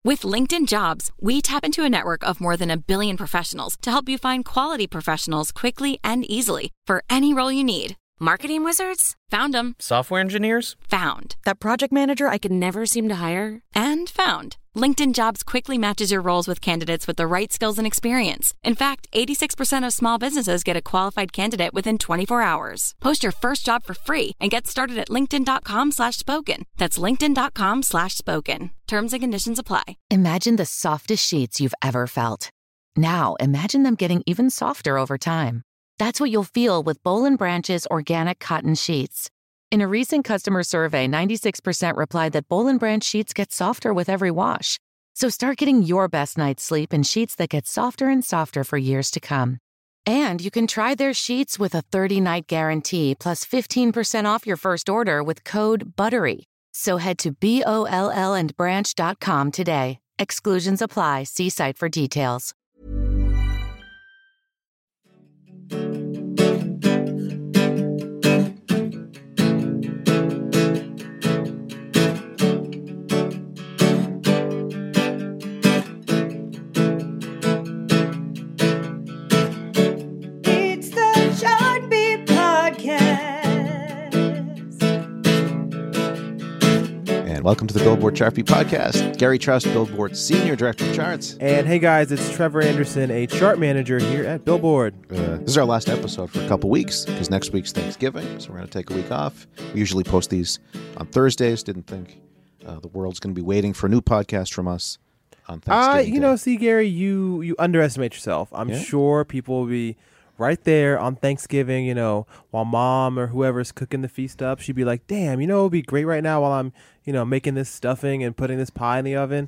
With LinkedIn Jobs, we tap into a network of more than 1 billion professionals to help you find quality professionals quickly and easily for any role you need. Marketing wizards? Found them. Software engineers? Found. That project manager I could never seem to hire? And found. LinkedIn Jobs quickly matches your roles with candidates with the right skills and experience. In fact, 86% of small businesses get a qualified candidate within 24 hours. Post your first job for free and get started at linkedin.com/spoken. That's linkedin.com/spoken. Terms and conditions apply. Imagine the softest sheets you've ever felt. Now, imagine them getting even softer over time. That's what you'll feel with Boll & Branch's organic cotton sheets. In a recent customer survey, 96% replied that Boll & Branch sheets get softer with every wash. So start getting your best night's sleep in sheets that get softer and softer for years to come. And you can try their sheets with a 30-night guarantee plus 15% off your first order with code BUTTERY. So head to BOLLandbranch.com today. Exclusions apply. See site for details. Welcome to the Billboard Chart Beat Podcast. Gary Troust, Billboard Senior Director of Charts. And hey guys, it's Trevor Anderson, a chart manager here at Billboard. This is our last episode for a couple weeks because next week's Thanksgiving, so we're going to take a week off. We usually post these on Thursdays. Didn't think the world's going to be waiting for a new podcast from us on Thanksgiving Day. See, Gary, you underestimate yourself. I'm sure people will be right there on Thanksgiving, while mom or whoever's cooking the feast up. She'd be like, damn, it would be great right now while I'm, making this stuffing and putting this pie in the oven.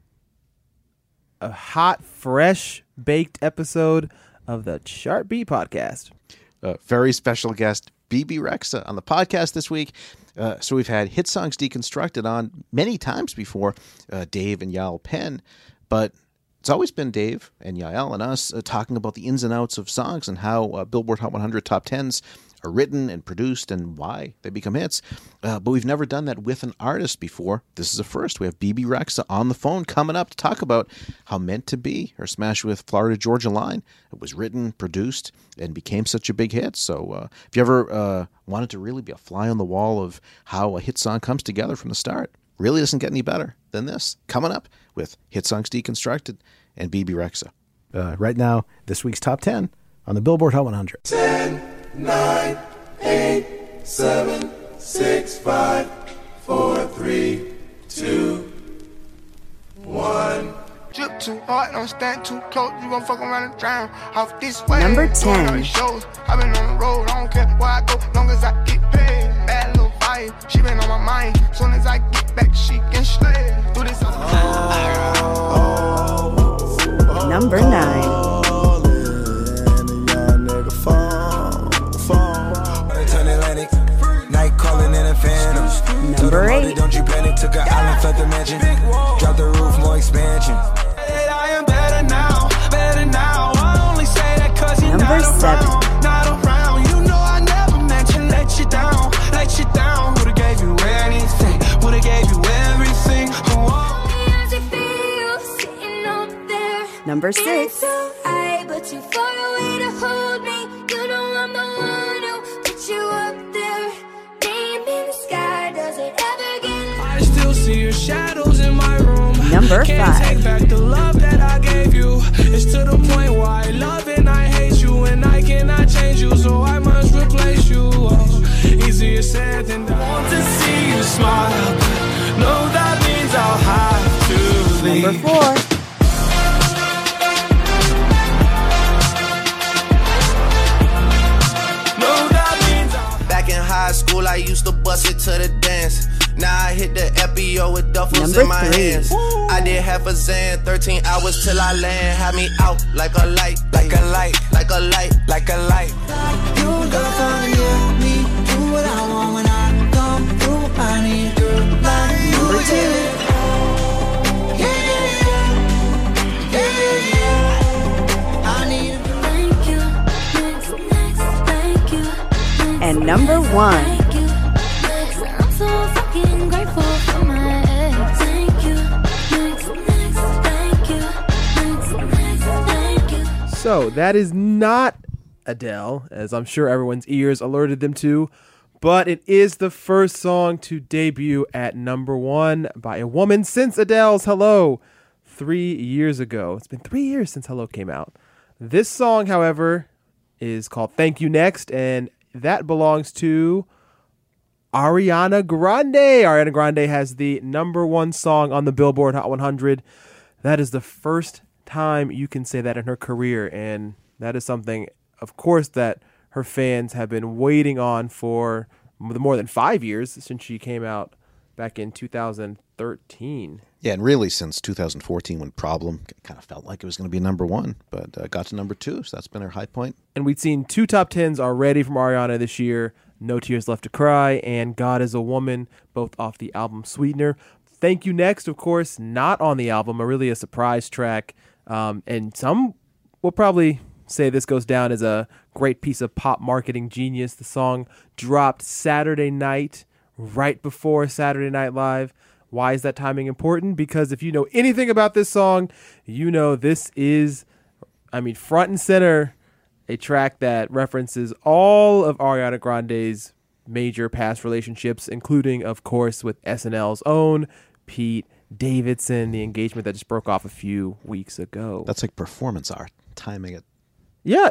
A hot, fresh, baked episode of the Chart Beat Podcast. Very special guest, Bebe Rexha, on the podcast this week. So we've had Hit Songs Deconstructed on many times before, Dave and Yael Penn, but it's always been Dave and Yael and us talking about the ins and outs of songs and how Billboard Hot 100 Top 10s are written and produced and why they become hits. But we've never done that with an artist before. This is a first. We have Bebe Rexha on the phone coming up to talk about how Meant to Be, her smash with Florida Georgia Line, it was written, produced, and became such a big hit. So if you ever wanted to really be a fly on the wall of how a hit song comes together from the start, really doesn't get any better than this. Coming up with Hit Songs Deconstructed and Bebe Rexha. Right now, this week's Top 10 on the Billboard Hot 100. 10, 9, 8, 7, 6, 5, 4, 3, 2, 1. Drip too hard, don't stand too close. You gon' fuck around and drown off this way. Number 10. I've been on the road, I don't care where I go, long as I get paid. Bad little vibe, she been on my mind. Soon as I get back, she can slay. Do this all the time. Number 9. Night calling in a phantom. Number 8. Don't you panic, took an island, felt the mansion. Drop the roof, more expansion. I am better now. I only say that cause you're Number 7. Not around. You know I never meant to let you down. Would've gave you anything, would've gave you everything. Number 6. But you far away to hold me. You know I'm the one who put you up there. Name in the sky, does it ever get? I still see your shadows in my room. Number 5. Can't take back the love that I gave you. It's to the point where I love and I hate you, and I cannot change you, so I must replace you. Oh, easier said than done. I want to see you smile, but no, that means I'll have to leave. Number 4. High school, I used to bust it to the dance. Now I hit the FBO with duffels in my hands. I did half a Zan, 13 hours till I land. Had me out like a light, like a light, like a light, like a light. You got to let me do what I want when I come through. I need a girl like you. Number 2. I need And number 1. I'm so fucking grateful for my ex. Thank you. So that is not Adele, as I'm sure everyone's ears alerted them to, but it is the first song to debut at number 1 by a woman since Adele's Hello 3 years ago. It's been 3 years since Hello came out. This song, however, is called Thank You Next, and that belongs to Ariana Grande. Ariana Grande has the number 1 song on the Billboard Hot 100. That is the first time you can say that in her career, and that is something, of course, that her fans have been waiting on for more than 5 years since she came out back in 2013. Yeah, and really since 2014 when Problem kind of felt like it was going to be number 1, but got to number 2, so that's been her high point. And we'd seen 2 top 10s already from Ariana this year, No Tears Left to Cry and God is a Woman, both off the album Sweetener. Thank You Next, of course, not on the album, really a surprise track. And some will probably say this goes down as a great piece of pop marketing genius. The song dropped Saturday night, right before Saturday Night Live. Why is that timing important? Because if you know anything about this song, you know this is, front and center, a track that references all of Ariana Grande's major past relationships, including, of course, with SNL's own Pete Davidson, the engagement that just broke off a few weeks ago. That's like performance art, timing it. Yeah,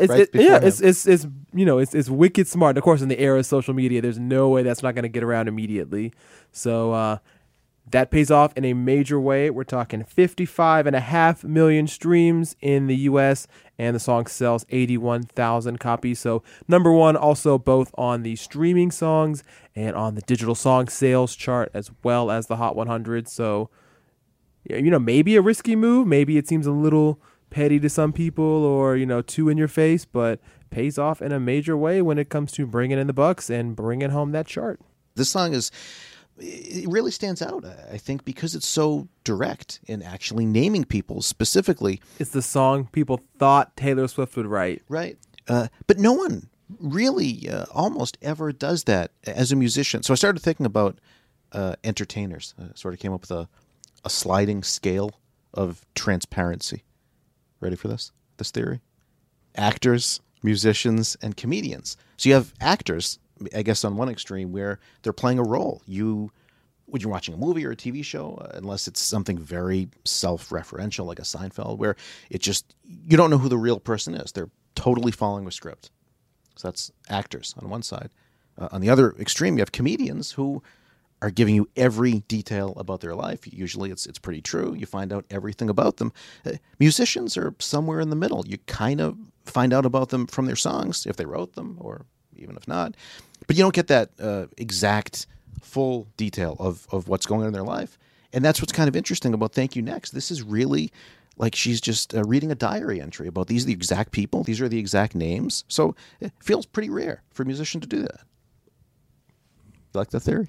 it's wicked smart. Of course, in the era of social media, there's no way that's not going to get around immediately. So that pays off in a major way. We're talking 55.5 million streams in the U.S., and the song sells 81,000 copies. So number 1 also both on the streaming songs and on the digital song sales chart, as well as the Hot 100. So, maybe a risky move. Maybe it seems a little petty to some people or, too in your face, but pays off in a major way when it comes to bringing in the bucks and bringing home that chart. This song it really stands out, I think, because it's so direct in actually naming people specifically. It's the song people thought Taylor Swift would write. Right. But no one really almost ever does that as a musician. So I started thinking about entertainers. Sort of came up with a sliding scale of transparency. Ready for this theory? Actors, musicians, and comedians. So you have actors, I guess, on one extreme where they're playing a role. When you're watching a movie or a TV show, unless it's something very self-referential like a Seinfeld, where you don't know who the real person is. They're totally following a script. So that's actors on one side. On the other extreme, you have comedians who are giving you every detail about their life. Usually it's pretty true. You find out everything about them. Musicians are somewhere in the middle. You kind of find out about them from their songs, if they wrote them, or even if not. But you don't get that exact full detail of what's going on in their life. And that's what's kind of interesting about Thank You Next. This is really like she's just reading a diary entry about these are the exact people. These are the exact names. So it feels pretty rare for a musician to do that. You like the theory?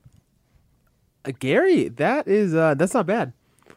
Gary, that's not bad.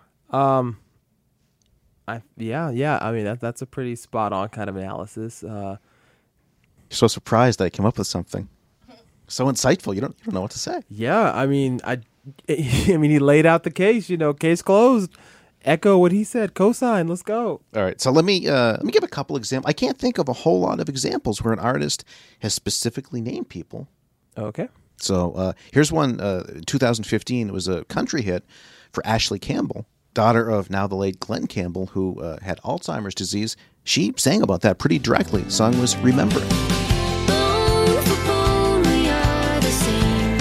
That's a pretty spot on kind of analysis. You're so surprised that I came up with something so insightful. You don't know what to say. Yeah, he laid out the case. Case closed. Echo what he said. Cosign. Let's go. All right. So let me give a couple examples. I can't think of a whole lot of examples where an artist has specifically named people. Okay. So here's one. 2015, it was a country hit for Ashley Campbell, daughter of now the late Glenn Campbell, who had Alzheimer's disease. She sang about that pretty directly. The song was Remembering. Bone for bone, we are the same.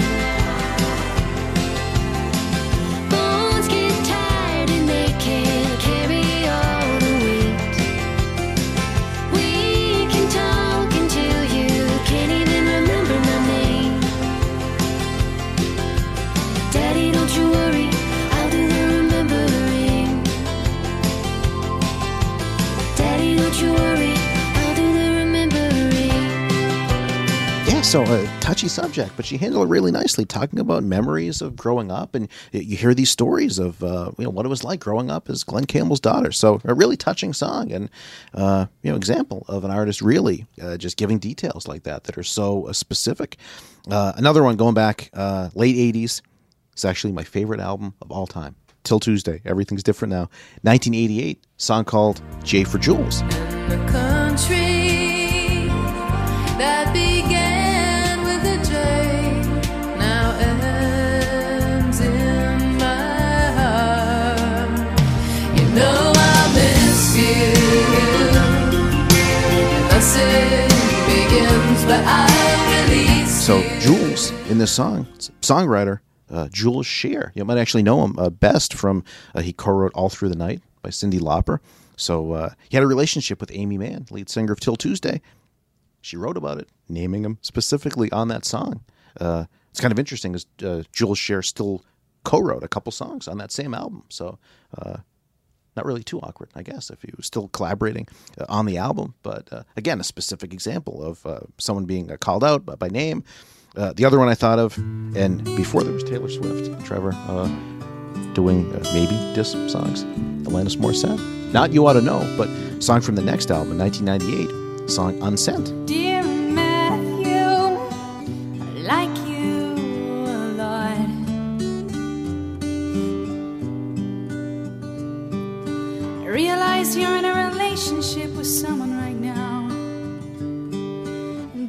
Bones get tired and they can't carry all the weight. We can talk until you can't even remember my name. Daddy, don't you worry, I'll do the remembering. Daddy, don't you worry, I'll do the remembering. Yeah, so a touchy subject, but she handled it really nicely, talking about memories of growing up, and you hear these stories of what it was like growing up as Glenn Campbell's daughter. So a really touching song, and example of an artist really just giving details like that are so specific. Another one going back late 80s. It's actually my favorite album of all time. Till Tuesday, everything's different now. 1988, song called J for Jules. the country that began with a J now ends in my heart. You know I miss you. Nothing begins, but I release So you. Jules in this song, songwriter Jules Shear. You might actually know him best from he co-wrote All Through the Night by Cyndi Lauper. So he had a relationship with Amy Mann, lead singer of Till Tuesday. She wrote about it, naming him specifically on that song. It's kind of interesting as Jules Shear still co-wrote a couple songs on that same album. So not really too awkward, I guess, if he was still collaborating on the album. But again, a specific example of someone being called out by name. The other one I thought of, and before there was Taylor Swift, Trevor, doing maybe diss songs, Alanis Morissette. Not You Ought to Know, but a song from the next album, 1998, song Unsent. Dear Matthew, I like you a lot. I realize you're in a relationship with someone right now, and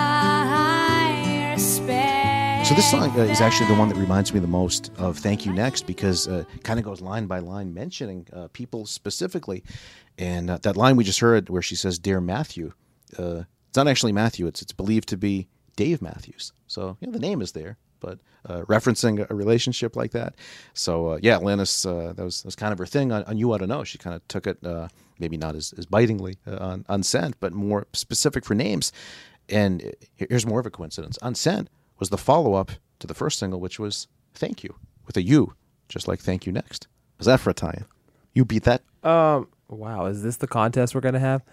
I respect. So this song is actually the one that reminds me the most of Thank You Next, because it kind of goes line by line mentioning people specifically. And that line we just heard where she says, Dear Matthew, it's not actually Matthew. It's believed to be Dave Matthews. So the name is there, but referencing a relationship like that. So Alanis, that was kind of her thing on You Ought to Know. She kind of took it, maybe not as bitingly on Scent, but more specific for names. And here's more of a coincidence. Unsent was the follow-up to the first single, which was Thank You, with a U, just like Thank You Next. How's that for a tie-in? You beat that? Wow, is this the contest we're going to have?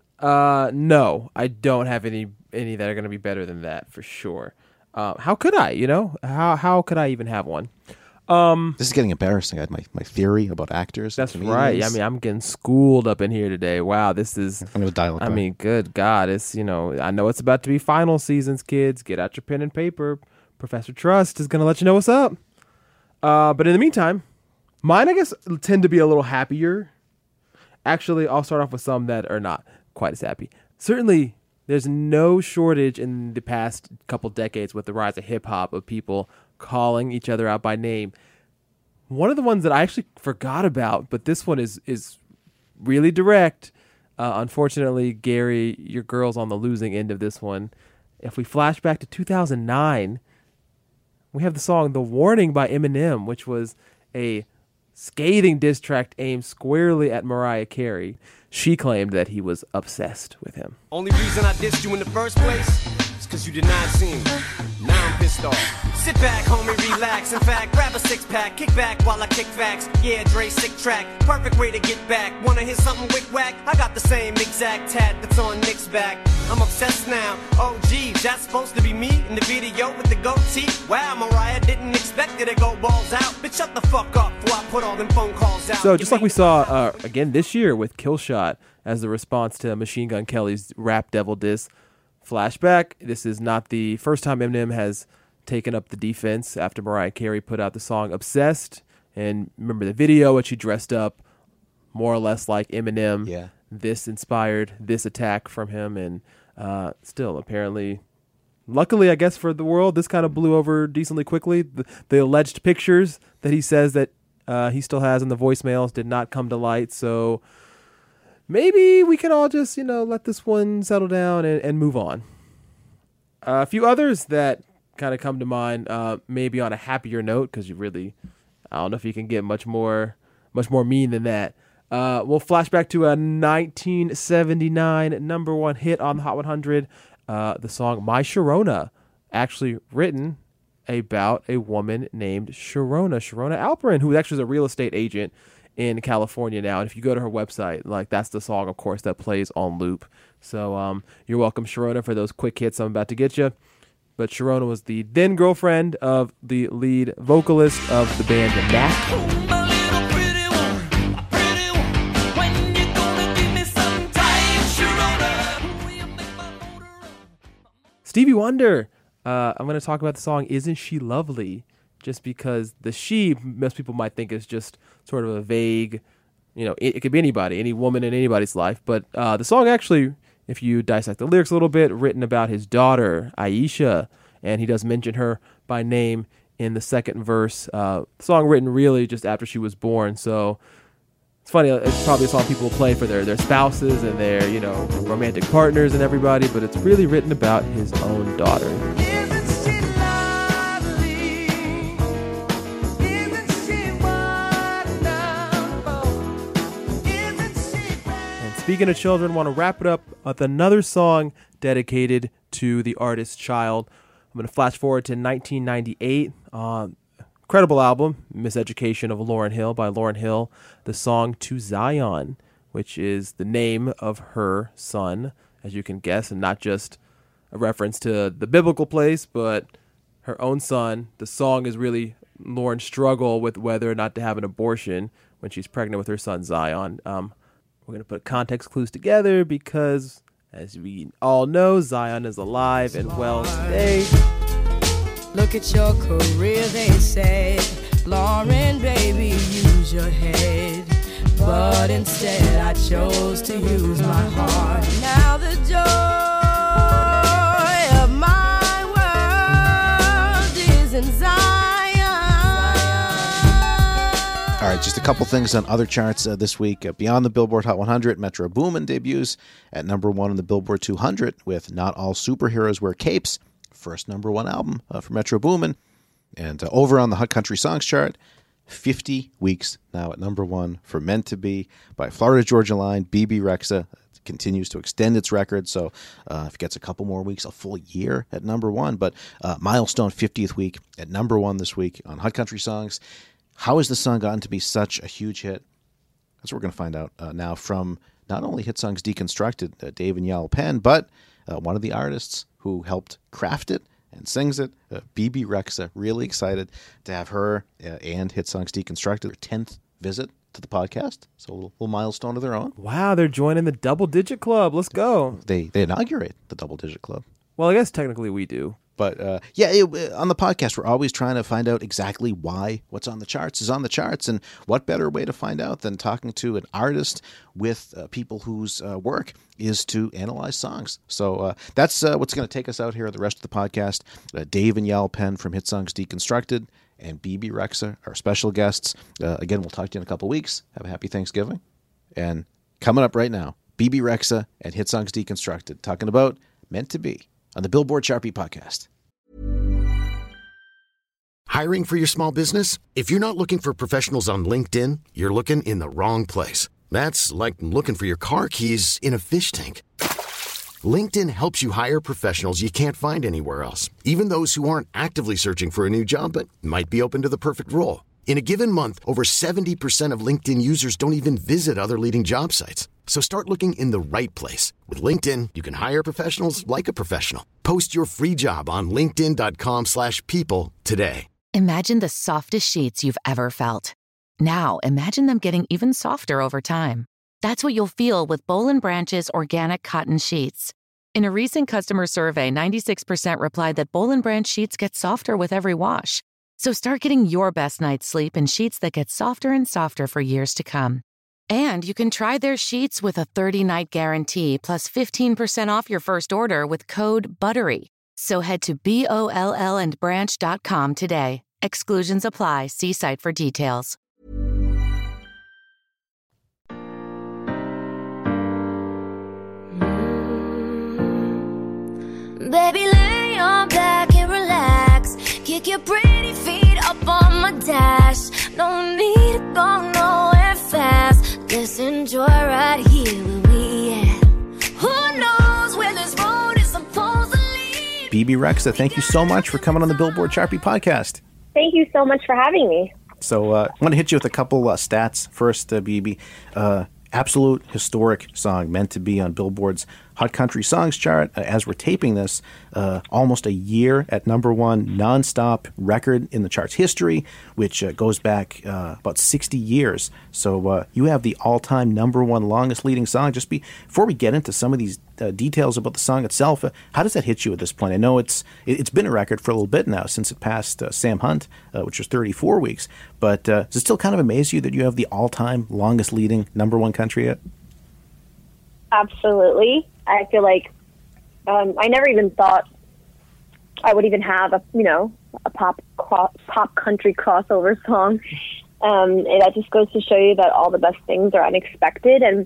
No, I don't have any that are going to be better than that, for sure. How could I, How could I even have one? This is getting embarrassing. I had my theory about actors. That's right. I mean, I'm getting schooled up in here today. Wow, this is... I'm going to dial it back. I mean, good God. It's, I know it's about to be final seasons, kids. Get out your pen and paper. Professor Trust is going to let you know what's up. But in the meantime, mine, I guess, tend to be a little happier. Actually, I'll start off with some that are not quite as happy. Certainly, there's no shortage in the past couple decades with the rise of hip-hop of people calling each other out by name. One of the ones that I actually forgot about, but this one is really direct. Unfortunately, Gary, your girl's on the losing end of this one. If we flash back to 2009, we have the song The Warning by Eminem, which was a scathing diss track aimed squarely at Mariah Carey. She claimed that he was obsessed with him. Only reason I dissed you in the first place is because you did not see me. Now I'm pissed off. Sit back, homie, relax. In fact, grab a six-pack, kick back while I kick facts. Yeah, Dre, sick track, perfect way to get back. Wanna hear something wick-whack? I got the same exact tat that's on Nick's back. I'm obsessed now. Oh, geez, that's supposed to be me in the video with the goatee? Wow, Mariah didn't expect it to go balls out. Bitch, shut the fuck up before I put all them phone calls out. So just like we saw again this year with Killshot as the response to Machine Gun Kelly's Rap Devil diss, flashback, this is not the first time Eminem has taken up the defense after Mariah Carey put out the song Obsessed. And remember the video, which she dressed up more or less like Eminem. Yeah. This inspired this attack from him. And still, apparently, luckily, I guess, for the world, this kind of blew over decently quickly. The alleged pictures that he says that he still has in the voicemails did not come to light. So maybe we can all just, let this one settle down and move on. A few others that kind of come to mind, maybe on a happier note, because I don't know if you can get much more mean than that. We'll flash back to a 1979 number one hit on the Hot 100, the song My Sharona, actually written about a woman named Sharona Alperin, who actually is a real estate agent in California now. And if you go to her website, that's the song, of course, that plays on loop. So you're welcome, Sharona, for those quick hits I'm about to get you. But Sharona was the then girlfriend of the lead vocalist of the band The Knack. Stevie Wonder. I'm going to talk about the song Isn't She Lovely? Just because the she, most people might think is just sort of a vague it could be anybody, any woman in anybody's life. But the song actually, if you dissect the lyrics a little bit, written about his daughter, Aisha, and he does mention her by name in the second verse. The song written really just after she was born. So it's funny, it's probably a song people play for their spouses and their, romantic partners and everybody, but it's really written about his own daughter. Speaking of children, want to wrap it up with another song dedicated to the artist's child. I'm going to flash forward to 1998. Incredible album, Miseducation of Lauryn Hill by Lauryn Hill. The song To Zion, which is the name of her son, as you can guess, and not just a reference to the biblical place, but her own son. The song is really Lauryn's struggle with whether or not to have an abortion when she's pregnant with her son Zion. We're going to put context clues together because, as we all know, Zion is alive and well today. Look at your career, they say. Lauryn, baby, use your head. But instead I chose to use my heart. Now the joy of my world is in Zion. All right, just a couple things on other charts this week. Beyond the Billboard Hot 100, Metro Boomin debuts at number 1 on the Billboard 200 with Not All Superheroes Wear Capes, first number 1 album for Metro Boomin. And over on the Hot Country Songs chart, 50 weeks now at number 1 for Meant to Be by Florida Georgia Line. BB Rexa continues to extend its record, so if it gets a couple more weeks, a full year at number 1. But milestone 50th week at number 1 this week on Hot Country Songs. How has the song gotten to be such a huge hit? That's what we're going to find out now from not only Hit Songs Deconstructed, Dave and Yal Penn, but one of the artists who helped craft it and sings it, BB Rexa. Really excited to have her and Hit Songs Deconstructed, their 10th visit to the podcast. So a little milestone of their own. Wow, they're joining the Double Digit Club. Let's go. They inaugurate the Double Digit Club. Well, I guess technically we do. But on the podcast, we're always trying to find out exactly why what's on the charts is on the charts. And what better way to find out than talking to an artist with people whose work is to analyze songs. So that's what's going to take us out here the rest of the podcast. Dave and Yal Penn from Hit Songs Deconstructed and BB Rexa, our special guests. Again, we'll talk to you in a couple weeks. Have a happy Thanksgiving. And coming up right now, BB Rexa and Hit Songs Deconstructed, talking about Meant to Be on the Billboard Chart Beat Podcast. Hiring for your small business? If you're not looking for professionals on LinkedIn, you're looking in the wrong place. That's like looking for your car keys in a fish tank. LinkedIn helps you hire professionals you can't find anywhere else, even those who aren't actively searching for a new job but might be open to the perfect role. In a given month, over 70% of LinkedIn users don't even visit other leading job sites. So start looking in the right place. With LinkedIn, you can hire professionals like a professional. Post your free job on linkedin.com/people today. Imagine the softest sheets you've ever felt. Now, imagine them getting even softer over time. That's what you'll feel with Boll & Branch's organic cotton sheets. In a recent customer survey, 96% replied that Boll & Branch sheets get softer with every wash. So start getting your best night's sleep in sheets that get softer and softer for years to come. And you can try their sheets with a 30-night guarantee plus 15% off your first order with code BUTTERY. So head to BOLLandbranch.com today. Exclusions apply. See site for details. Baby, lay on back and relax. Kick your pretty feet up on my dash. No need to go nowhere fast. Let's enjoy right here where we at. Who knows where this road is supposed to lead? BB Rexa, thank you so much for coming on the Billboard Chart Beat Podcast. Thank you so much for having me. So I want to hit you with a couple stats. First, BB, absolute historic song, Meant to Be on Billboard's Hot Country Songs chart. As we're taping this, almost a year at #1 nonstop record in the chart's history, which goes back about 60 years. So you have the all-time #1 longest leading song. Just before we get into some of these details about the song itself, how does that hit you at this point? I know it's been a record for a little bit now since it passed Sam Hunt, which was 34 weeks. But does it still kind of amaze you that you have the all-time longest leading #1 country hit? Absolutely. I feel like I never even thought I would even have a pop country crossover song. And that just goes to show you that all the best things are unexpected. And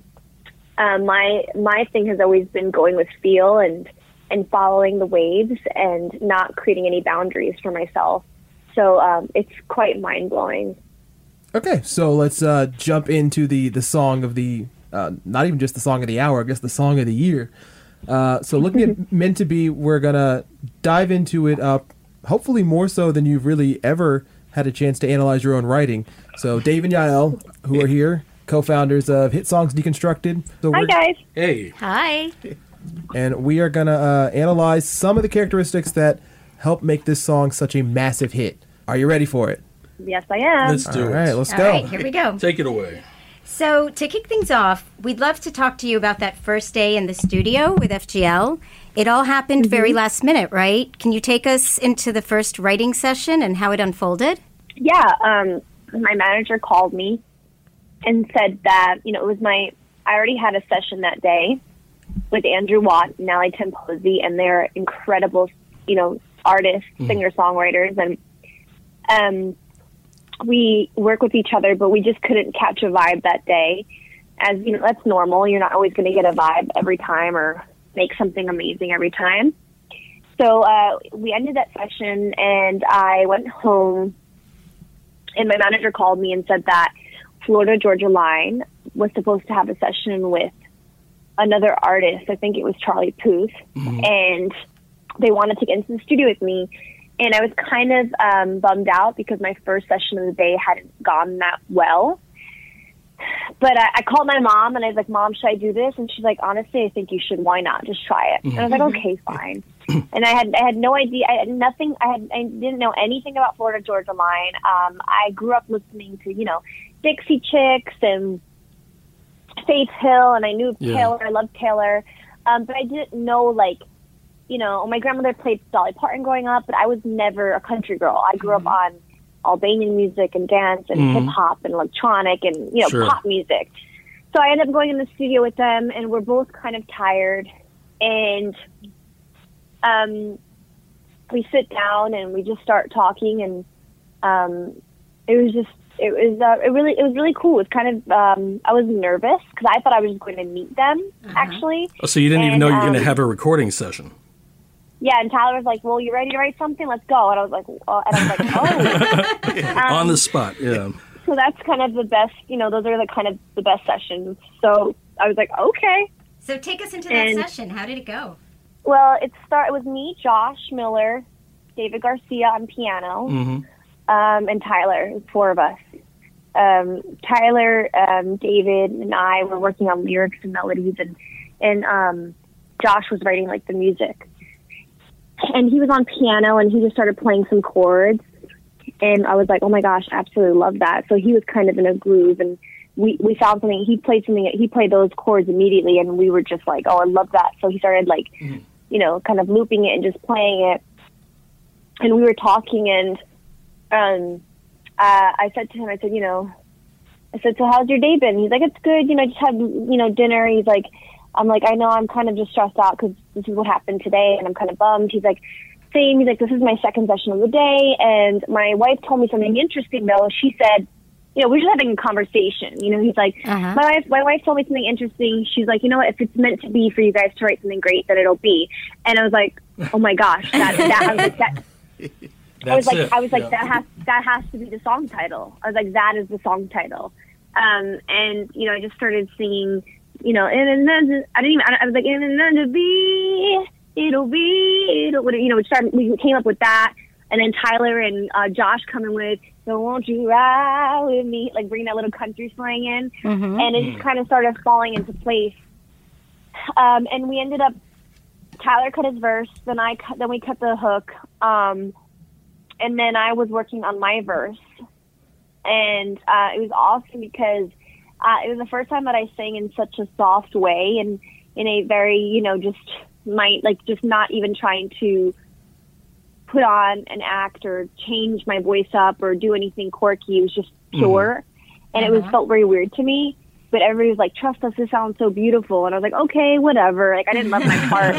my thing has always been going with feel and following the waves and not creating any boundaries for myself. So it's quite mind blowing. Okay, so let's jump into the song of the. Not even just the song of the hour, I guess the song of the year. So looking at Meant to Be, we're going to dive into it, hopefully more so than you've really ever had a chance to analyze your own writing. So Dave and Yael, who are here, co-founders of Hit Songs Deconstructed. So Hi, guys. Hey. Hi. And we are going to analyze some of the characteristics that help make this song such a massive hit. Are you ready for it? Yes, I am. Let's do it. All right, let's All go. right, here we go. Take it away. So to kick things off, we'd love to talk to you about that first day in the studio with FGL. It all happened very last minute, right? Can you take us into the first writing session and how it unfolded? Yeah, my manager called me and said that, it was I already had a session that day with Andrew Watt and Nellie Temposi, and they're incredible, artists, singer-songwriters, and we work with each other, but we just couldn't catch a vibe that day. As that's normal. You're not always going to get a vibe every time or make something amazing every time. So we ended that session, and I went home, and my manager called me and said that Florida Georgia Line was supposed to have a session with another artist. I think it was Charlie Puth, and they wanted to get into the studio with me. And I was kind of bummed out because my first session of the day hadn't gone that well. But I called my mom and I was like, Mom, should I do this? And she's like, honestly, I think you should. Why not? Just try it. And I was like, okay, fine. And I had no idea. I had nothing. I didn't know anything about Florida Georgia Line. I grew up listening to, Dixie Chicks and Faith Hill, and I knew Taylor. I loved Taylor. But I didn't know, my grandmother played Dolly Parton growing up, but I was never a country girl. I grew up on Albanian music and dance and hip hop and electronic and, pop music. So I ended up going in the studio with them, and we're both kind of tired. And we sit down and we just start talking, and it was really cool. It was kind of, I was nervous because I thought I was just going to meet them, actually. Oh, so you didn't even know you were going to have a recording session? Yeah, and Tyler was like, well, you ready to write something? Let's go. And I was like, oh. On the spot, yeah. So that's kind of the best, those are the best sessions. So I was like, okay. So take us into that session. How did it go? Well, it was me, Josh Miller, David Garcia on piano, and Tyler, 4 of us. Tyler, David, and I were working on lyrics and melodies, and Josh was writing the music. And he was on piano, and he just started playing some chords, and I was like, oh my gosh, I absolutely love that. So he was kind of in a groove, and we found something. He played those chords immediately, and we were just like, oh, I love that. So he started kind of looping it and just playing it, and we were talking, and I said to him, I said, so how's your day been? He's like, it's good. Just had, dinner. He's like, I'm like, I know I'm kind of just stressed out because this is what happened today, and I'm kind of bummed. He's like, same. He's like, this is my second session of the day, and my wife told me something interesting, though. She said, we're just having a conversation. He's like, my wife told me something interesting. She's like, what, if it's meant to be for you guys to write something great, then it'll be. And I was like, oh my gosh, that I was like, that has to be the song title. I was like, that is the song title. And I just started singing, and then I was like, and then to be, we came up with that. And then Tyler and Josh coming with, so won't you ride with me, bringing that little country slang in. And it just kind of started falling into place. and we ended up, Tyler cut his verse, then we cut the hook, and then I was working on my verse. And it was awesome because it was the first time that I sang in such a soft way and in a very, just not even trying to put on an act or change my voice up or do anything quirky. It was just pure. And it felt very weird to me. But everybody was like, trust us, this sounds so beautiful. And I was like, okay, whatever. Like, I didn't love my part.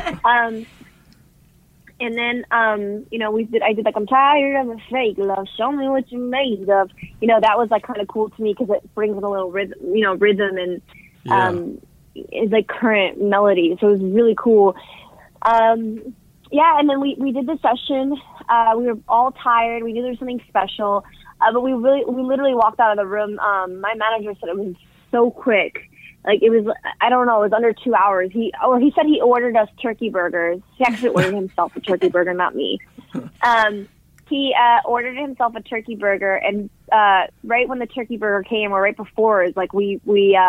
And then, I did like, I'm tired of the fake love. Show me what you're made of. That was like kind of cool to me because it brings in a little rhythm and it's like current melody. So it was really cool. And then we did the session. We were all tired. We knew there was something special. But we literally walked out of the room. My manager said it was so quick. Like, it was, I don't know, it was under 2 hours. He said he ordered us turkey burgers. He actually ordered himself a turkey burger, not me. He ordered himself a turkey burger, and right when the turkey burger came, or right before, it's like we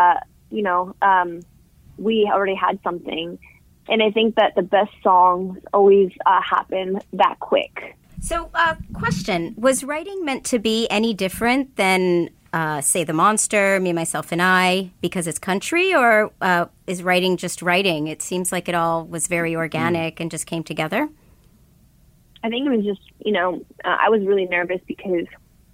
already had something. And I think that the best songs always happen that quick. So, question, was writing meant to be any different than, say, The Monster, Me, Myself, and I, because it's country, or is writing just writing? It seems like it all was very organic and just came together. I think it was just, I was really nervous because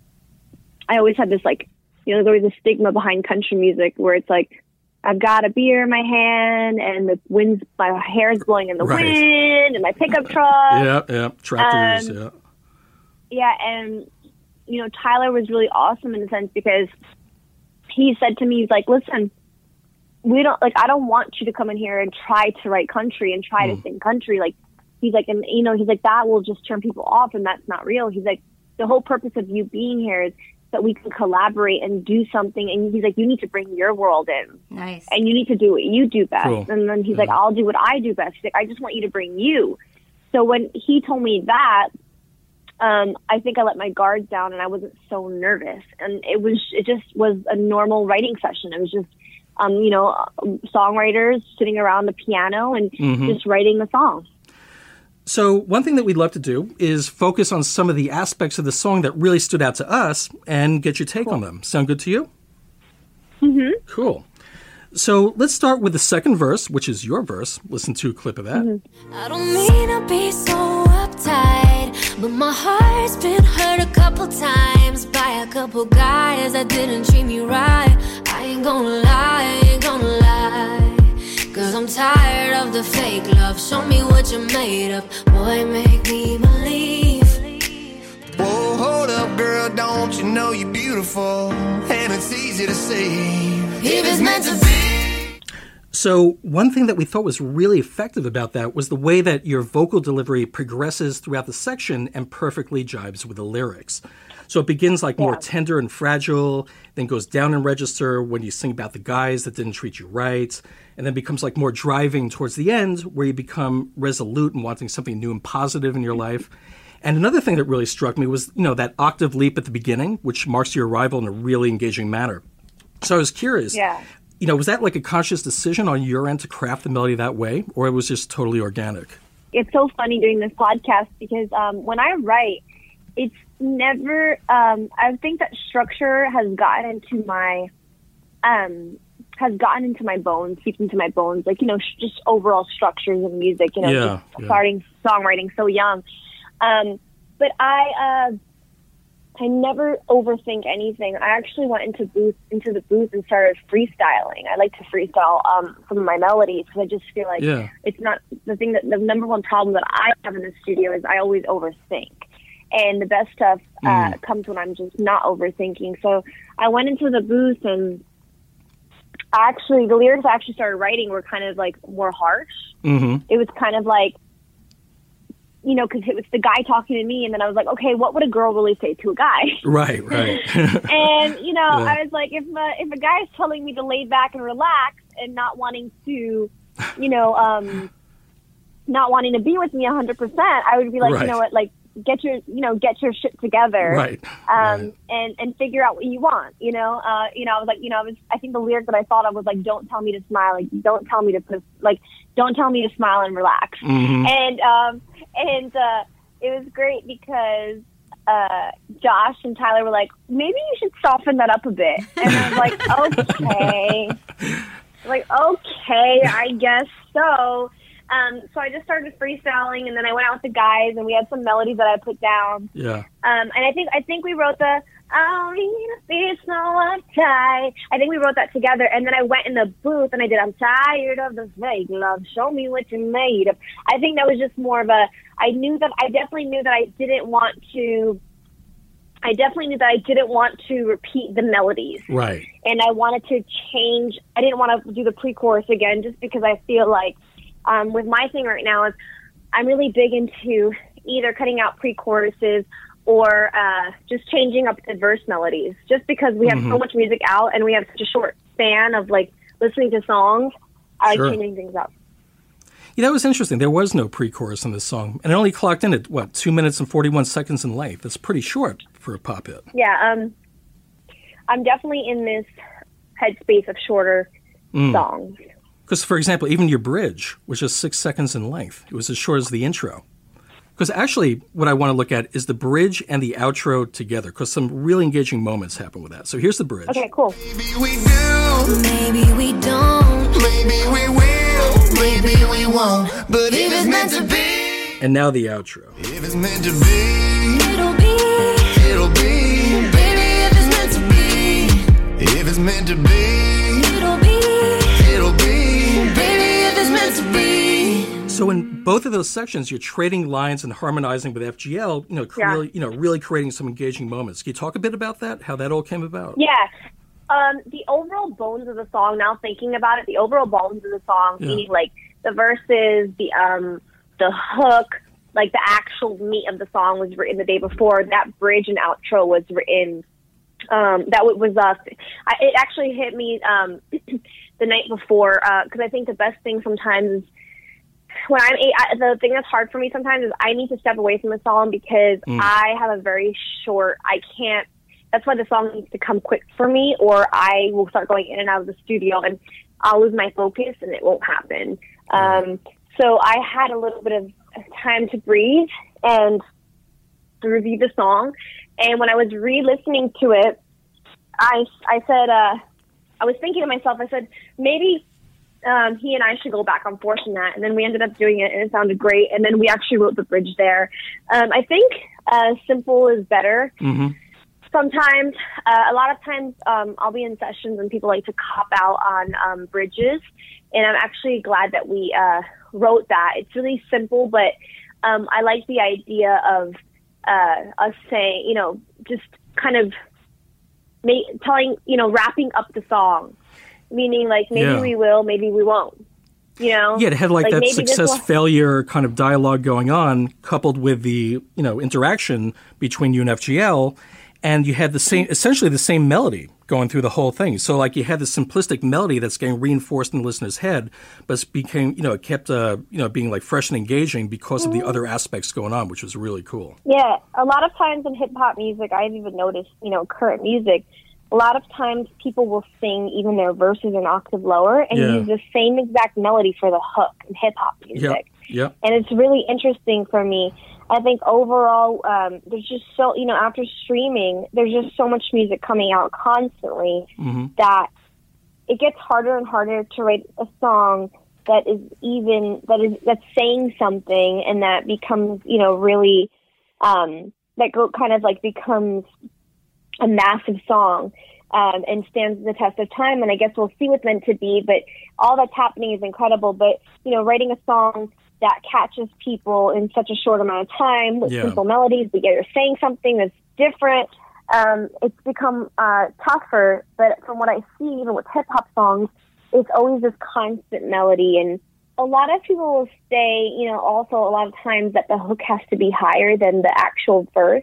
I always had this, like, there's always a stigma behind country music where it's like, I've got a beer in my hand and my hair's blowing in the wind and my pickup truck. Yeah, tractors, Yeah, and, Tyler was really awesome in a sense because he said to me, he's like, listen, I don't want you to come in here and try to write country and try to sing country. Like, he's like, and, he's like, that will just turn people off and that's not real. He's like, the whole purpose of you being here is that we can collaborate and do something. And he's like, you need to bring your world in. Nice. And you need to do what you do best. Cool. And then he's like, I'll do what I do best. He's like, I just want you to bring you. So when he told me that, I think I let my guard down and I wasn't so nervous. And it just was a normal writing session. It was just, songwriters sitting around the piano and just writing the song. So one thing that we'd love to do is focus on some of the aspects of the song that really stood out to us and get your take on them. Sound good to you? Mm-hmm. Cool. So let's start with the second verse, which is your verse. Listen to a clip of that. Mm-hmm. I don't mean to be so uptight, but my heart's been hurt a couple times by a couple guys that didn't treat me right. I ain't gonna lie, 'cause I'm tired of the fake love. Show me what you're made of, boy, make me believe. Whoa, hold up, girl, don't you know you're beautiful? And it's easy to see if it's meant to be. So one thing that we thought was really effective about that was the way that your vocal delivery progresses throughout the section and perfectly jibes with the lyrics. So it begins like more tender and fragile, then goes down in register when you sing about the guys that didn't treat you right, and then becomes like more driving towards the end where you become resolute and wanting something new and positive in your life. And another thing that really struck me was, that octave leap at the beginning, which marks your arrival in a really engaging manner. So I was curious, was that like a conscious decision on your end to craft the melody that way, or it was just totally organic? It's so funny doing this podcast because when I write, it's never, I think that structure has gotten into my bones, seeped into my bones, like, just overall structures of music, starting songwriting so young. But I never overthink anything. I actually went into the booth and started freestyling. I like to freestyle some of my melodies because I just feel like it's not the number one problem that I have in the studio is I always overthink. And the best stuff comes when I'm just not overthinking. So I went into the booth and the lyrics I actually started writing were kind of like more harsh. Mm-hmm. It was kind of like, because it was the guy talking to me, and then I was like, okay, what would a girl really say to a guy? Right. And, I was like, if a guy is telling me to lay back and relax and not wanting to, not wanting to be with me 100%, I would be like, you know what, like, get your shit together, right? And figure out what you want. I was like, I think the lyric that I thought of was like, don't tell me to smile, like don't tell me to smile and relax. And it was great because Josh and Tyler were like, maybe you should soften that up a bit. And I was like, okay, I guess so. So I just started freestyling, and then I went out with the guys, and we had some melodies that I put down. Yeah. And I think we wrote the I don't need to be so uptight. I think we wrote that together, and then I went in the booth and I did I'm tired of the fake love. Show me what you're made of. I think that was just more of a. I definitely knew that I didn't want to repeat the melodies. Right. And I wanted to change. I didn't want to do the pre-chorus again, just because I feel like. With my thing right now is I'm really big into either cutting out pre-choruses or just changing up the verse melodies. Just because we have so much music out and we have such a short span of like listening to songs, I like changing things up. Yeah, that was interesting. There was no pre-chorus in this song, and it only clocked in at 2 minutes and 41 seconds in length. That's pretty short for a pop hit. Yeah, I'm definitely in this headspace of shorter songs. Because, for example, even your bridge was just 6 seconds in length. It was as short as the intro. Because actually, what I want to look at is the bridge and the outro together, because some really engaging moments happen with that. So here's the bridge. Okay, cool. Maybe we do, maybe we don't, maybe we will, maybe we won't, but if it's meant to be. And now the outro. If it's meant to be, it'll be, it'll be, baby, if it's meant to be. If it's meant to be, it'll be, it'll be, baby, if it's meant to be. So in both of those sections, you're trading lines and harmonizing with FGL, really creating some engaging moments. Can you talk a bit about that, how that all came about? Yeah. The overall bones of the song, now thinking about it, the overall bones of the song, meaning like the verses, the hook, like the actual meat of the song was written the day before. That bridge and outro was written, it actually hit me the night before, because I think the best thing sometimes is, when the thing that's hard for me sometimes is I need to step away from the song because I have a very short, that's why the song needs to come quick for me, or I will start going in and out of the studio and I'll lose my focus and it won't happen. So I had a little bit of time to breathe and to review the song. And when I was re-listening to it, I said, I was thinking to myself, I said, maybe he and I should go back and forth on that. And then we ended up doing it and it sounded great. And then we actually wrote the bridge there. I think simple is better. Sometimes, a lot of times, I'll be in sessions and people like to cop out on bridges. And I'm actually glad that we wrote that. It's really simple, but I like the idea of us saying, just kind of wrapping up the song. Meaning, like, maybe we will, maybe we won't, Yeah, it had like that success-failure kind of dialogue going on, coupled with the, interaction between you and FGL, and you had essentially the same melody going through the whole thing. So, like, you had the simplistic melody that's getting reinforced in the listener's head, but it became, it kept, being, like, fresh and engaging because of the other aspects going on, which was really cool. Yeah, a lot of times in hip-hop music, I've even noticed, current music, a lot of times people will sing even their verses an octave lower and use the same exact melody for the hook in hip-hop music. Yep. And it's really interesting for me. I think overall, there's just so, after streaming, there's just so much music coming out constantly that it gets harder and harder to write a song that's saying something and that becomes, really, becomes a massive song and stands the test of time. And I guess we'll see what's meant to be, but all that's happening is incredible. But, writing a song that catches people in such a short amount of time with simple melodies, but you're saying something that's different, it's become tougher. But from what I see, even with hip-hop songs, it's always this constant melody. And a lot of people will say, also a lot of times that the hook has to be higher than the actual verse.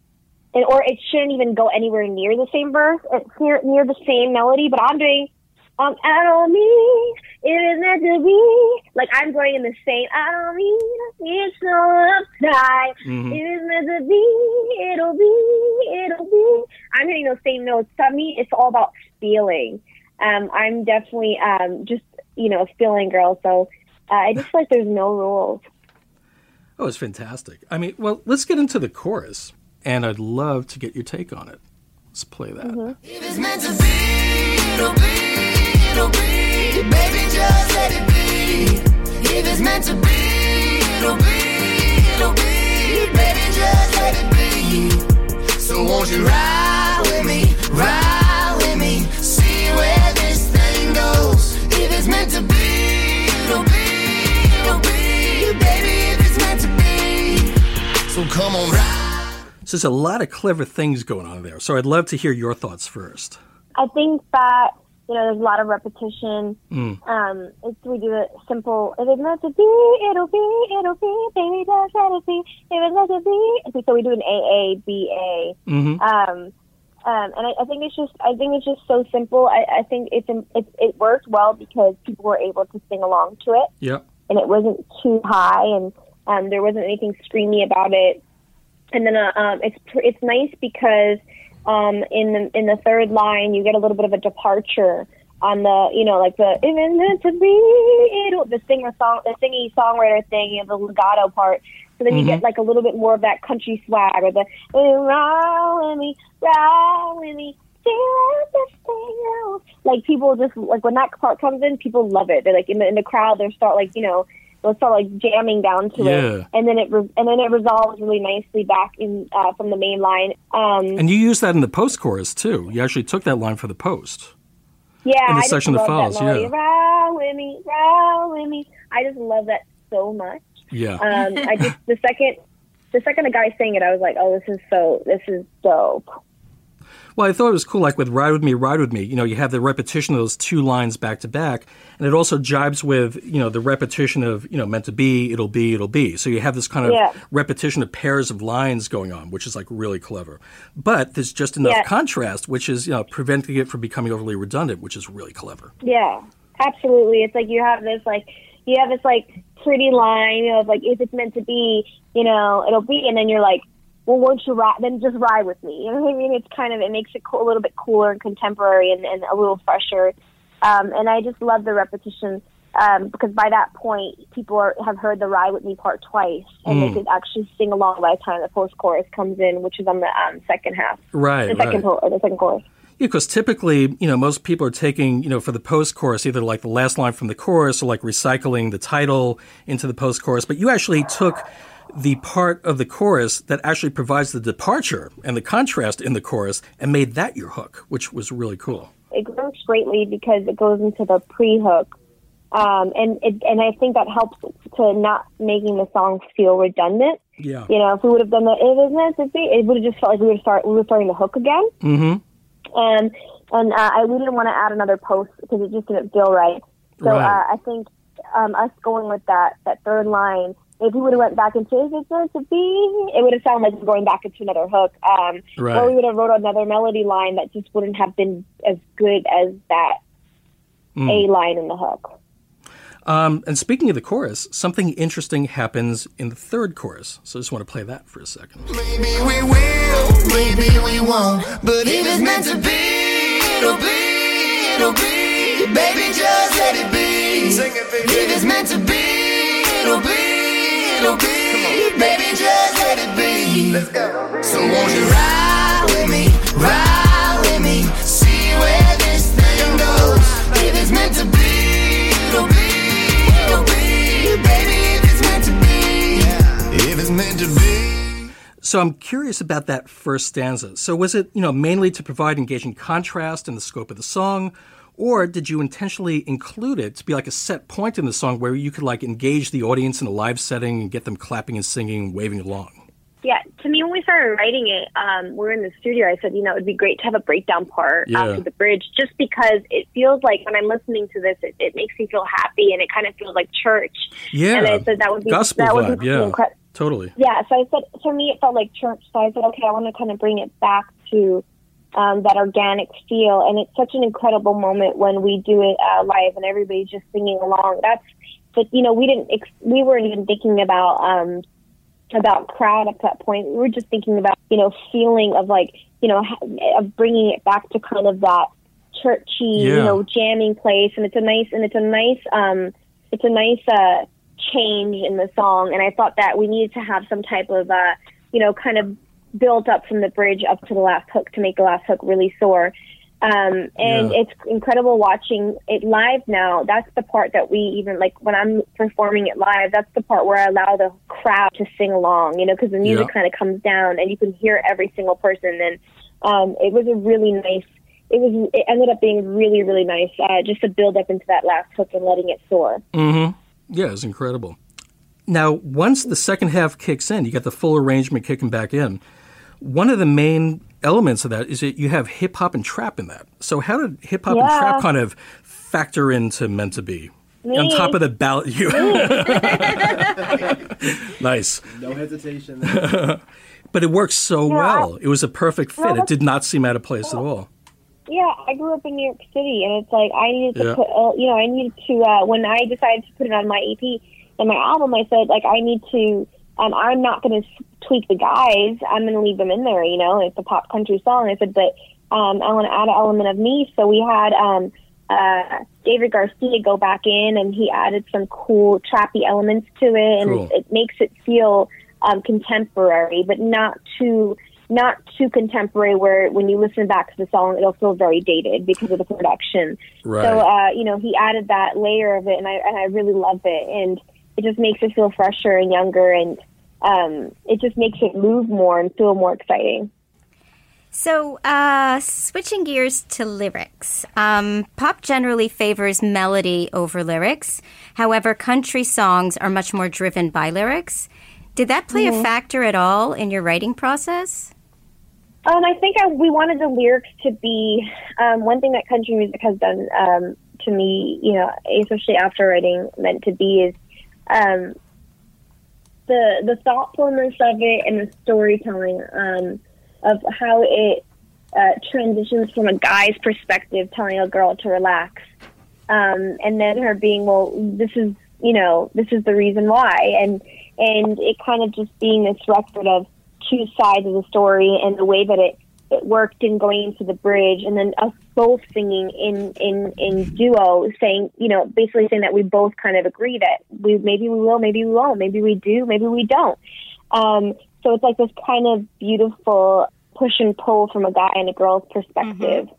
Or it shouldn't even go anywhere near the same verse, near the same melody. But I'm doing I don't mean it is meant to be. Like, I'm going in the same, I don't mean it's so upside. Mm-hmm. It is meant to be, it'll be. I'm hitting those same notes. To me, it's all about feeling. I'm definitely just, a feeling girl. So I just feel like there's no rules. Oh, it's fantastic. I mean, well, let's get into the chorus, and I'd love to get your take on it. Let's play that. Mm-hmm. If it's meant to be, it'll be, it'll be. Baby, just let it be. If it's meant to be, it'll be, it'll be. Baby, just let it be. So won't you ride with me, see where this thing goes. If it's meant to be, it'll be, it'll be. Baby, if it's meant to be. So come on, ride. So there's a lot of clever things going on there. So I'd love to hear your thoughts first. I think that, there's a lot of repetition. If we do it simple, if it's meant to be, it'll be, baby, just let it be. If it's meant to be. So we do an A, B, A. Mm-hmm. And I think it's just so simple. I think it worked well because people were able to sing along to it. Yeah. And it wasn't too high, and there wasn't anything screamy about it. And then it's nice because in the third line you get a little bit of a departure on the like the if it's meant to be the singy songwriter thing, the legato part. So then you get like a little bit more of that country swag, or the ride with me, like people just like when that part comes in, people love it. They're like in the crowd, they'll start like jamming down to it, and then it resolves really nicely back in from the main line. And you use that in the post-chorus too. You actually took that line for the post. Yeah, in the I section just that love follows. that melody. Yeah, Ride with me. I just love that so much. Yeah. I just the second the guy sang it, I was like, oh, this is dope. Well, I thought it was cool, like with Ride With Me, you have the repetition of those two lines back to back, and it also jibes with, the repetition of, meant to be, it'll be, it'll be. So you have this kind of repetition of pairs of lines going on, which is like really clever. But there's just enough contrast, which is, preventing it from becoming overly redundant, which is really clever. Yeah, absolutely. It's like you have this pretty line, of like, if it's meant to be, it'll be, and then you're like, well, won't you ride? Then just ride with me. You know what I mean? It makes it a little bit cooler and contemporary and a little fresher. And I just love the repetition because by that point, people have heard the ride with me part twice, and they could actually sing along by the time the post-chorus comes in, which is on the second half. Right, the second chorus. Yeah, because typically, most people are taking, for the post-chorus, either like the last line from the chorus or like recycling the title into the post-chorus. But you actually took the part of the chorus that actually provides the departure and the contrast in the chorus and made that your hook, which was really cool. It works greatly because it goes into the pre-hook. And I think that helps to not making the song feel redundant. Yeah. If we would have done the "It Is Meant to Be," it would have just felt like we were starting the hook again. Mm-hmm. And we didn't want to add another post because it just didn't feel right. So I think us going with that third line, if we would have went back into "If It's Meant to Be," it would have sounded like we were going back into another hook. Or we would have wrote another melody line that just wouldn't have been as good as that A line in the hook. And speaking of the chorus, something interesting happens in the third chorus. So I just want to play that for a second. Maybe we will, maybe we won't. But if it's meant to be, it'll be, it'll be. Baby, just let it be. Sing it, baby. If it's meant to be, it'll be, it'll be. Baby, just let it be. Let's go. So won't you ride with me, see where this thing goes. If it's meant to be, it'll be. So I'm curious about that first stanza. So was it, mainly to provide engaging contrast in the scope of the song, or did you intentionally include it to be like a set point in the song where you could like engage the audience in a live setting and get them clapping and singing and waving along? Yeah, to me, when we started writing it, we're in the studio. I said, it would be great to have a breakdown part after the bridge, just because it feels like when I'm listening to this, it makes me feel happy, and it kind of feels like church. Yeah, and I said that would be gospel that vibe. Would be Totally. Yeah, so I said, to me, it felt like church. So I said, okay, I want to kind of bring it back to that organic feel. And it's such an incredible moment when we do it live and everybody's just singing along. But we weren't even thinking about crowd at that point. We were just thinking about, feeling of like, of bringing it back to kind of that churchy, jamming place. And it's a nice change in the song. And I thought that we needed to have some type of, kind of build up from the bridge up to the last hook to make the last hook really soar. It's incredible watching it live now. That's the part that we even, like, when I'm performing it live, that's the part where I allow the crowd to sing along, because the music kind of comes down and you can hear every single person. And it was a really nice, it ended up being really, really nice, just to build up into that last hook and letting it soar. Mm-hmm. Yeah, it's incredible. Now, once the second half kicks in, you get the full arrangement kicking back in. One of the main elements of that is that you have hip-hop and trap in that. So how did hip-hop and trap kind of factor into Meant to Be? On top of the ballad, you. Nice. No hesitation. But it works so well. It was a perfect fit. It did not seem out of place at all. Yeah, I grew up in New York City, and it's like I needed to put, when I decided to put it on my EP and my album, I said, like, I need to, I'm not going to tweak the guys. I'm going to leave them in there, it's a pop country song. I said, but I want to add an element of me. So we had David Garcia go back in, and he added some cool trappy elements to it, and it makes it feel contemporary, but not too contemporary where when you listen back to the song, it'll feel very dated because of the production. Right. So, he added that layer of it, and I really love it. And it just makes it feel fresher and younger, and it just makes it move more and feel more exciting. So, switching gears to lyrics. Pop generally favors melody over lyrics. However, country songs are much more driven by lyrics. Did that play a factor at all in your writing process? I think we wanted the lyrics to be one thing that country music has done to me, especially after writing Meant to Be, is the thoughtfulness of it and the storytelling of how it transitions from a guy's perspective, telling a girl to relax, and then her being, well, this is the reason why, and it kind of just being this record of two sides of the story, and the way that it worked in going into the bridge, and then us both singing in duo, saying, basically saying that we both kind of agree that maybe we will, maybe we won't, maybe we do, maybe we don't. So it's like this kind of beautiful push and pull from a guy and a girl's perspective,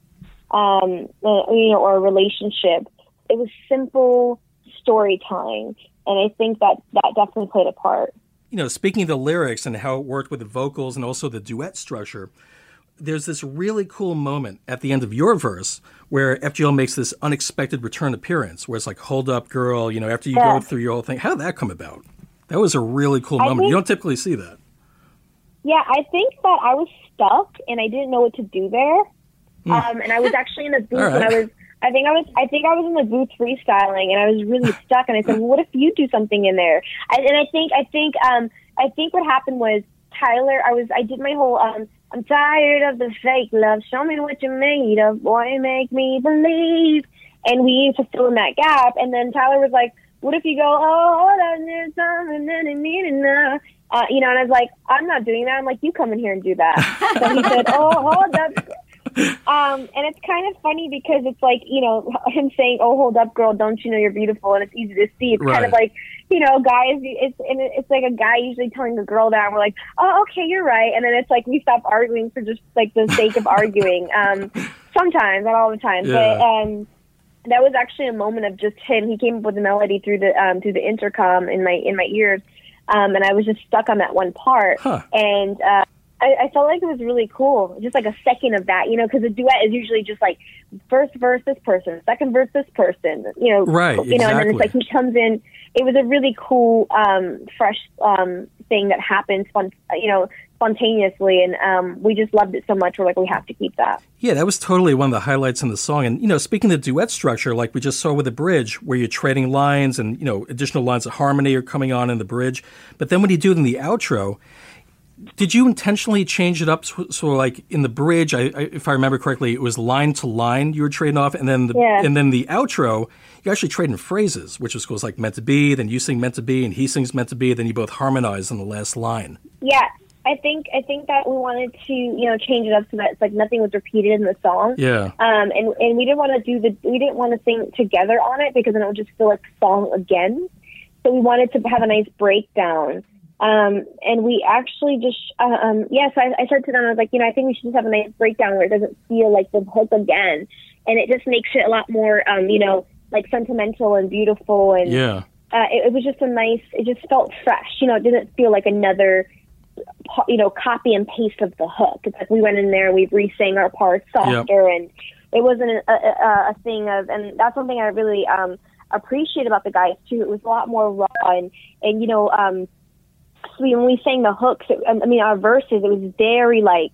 or a relationship. It was simple storytelling, and I think that definitely played a part. Speaking of the lyrics and how it worked with the vocals and also the duet structure, there's this really cool moment at the end of your verse where FGL makes this unexpected return appearance, where it's like, hold up, girl, after you go through your whole thing. How did that come about? That was a really cool moment. You don't typically see that. Yeah, I think that I was stuck and I didn't know what to do there. And I was actually in the booth when I think I was in the booth freestyling, and I was really stuck. And I said, well, "What if you do something in there?" I think what happened was Tyler. I did my whole. I'm tired of the fake love. Show me what you're made of, boy. Make me believe. And we used to fill in that gap. And then Tyler was like, "What if you go, oh, that's something and I need it now." And I was like, "I'm not doing that." I'm like, "You come in here and do that." So he said, "Oh, hold up." And it's kind of funny because it's like, him saying, "Oh, hold up, girl, don't you know you're beautiful?" And it's easy to see. It's kind of like, guys, it's like a guy usually telling the girl that, and we're like, "Oh, okay, you're right." And then it's like we stop arguing for just like the sake of arguing. Sometimes, not all the time, but that was actually a moment of just him. He came up with the melody through the intercom in my ears, and I was just stuck on that one part, and I felt like it was really cool, just like a second of that, because a duet is usually just like first verse this person, second verse this person, right? And then it's like he comes in. It was a really cool, fresh thing that happened, spontaneously, and we just loved it so much. We're like, we have to keep that. Yeah, that was totally one of the highlights in the song. And speaking of duet structure, like we just saw with the bridge, where you're trading lines and additional lines of harmony are coming on in the bridge, but then when you do it in the outro, Did you intentionally change it up so like in the bridge, if I remember correctly, it was line to line you were trading off, and then the outro, you actually trade in phrases, which was goes like meant to be, then you sing meant to be, and he sings meant to be, then you both harmonize on the last line. Yeah, I think that we wanted to change it up so that it's like nothing was repeated in the song. Yeah. And we didn't want to sing together on it because then it would just feel like the song again. So we wanted to have a nice breakdown. And we actually just, so I said to them, I was like, I think we should just have a nice breakdown where it doesn't feel like the hook again. And it just makes it a lot more, like sentimental and beautiful. And it was just it just felt fresh. It didn't feel like another, copy and paste of the hook. It's like we went in there, we re-sang our parts softer, and it wasn't a thing of, and that's one thing I really appreciate about the guys too. It was a lot more raw, and when we sang the hooks, our verses, it was very like,